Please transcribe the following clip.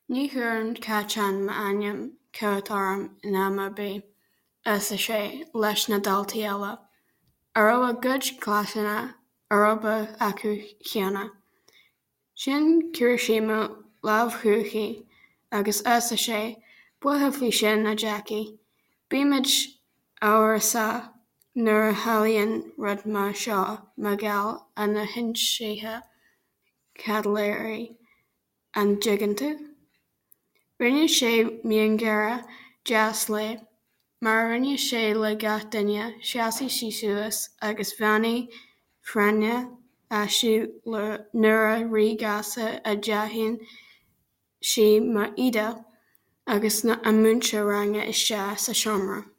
Ní thuaireann caiteann m'aineann ceart orm in ama bí as a sé leis na daltaí eile. Arró a gcuid ghlasanna arróba acu cheana. Sin cúirsimú lámhchúchaí agus as a sé buíocha faoi sin na Jackie. Bíimiid amhrasa nuair a chiallaíonn rud mar seo mar gheall a na hinseatha chatléirí an dtuigeann tú. Rinne sé miongara deas lé, mar rinne sé le gach duine seasaí sí suas agus bheannaigh fráinne astu nuair a rí gasa a dtaithíonn sí mar iad agus a mbunse ranga isteach sa seomra.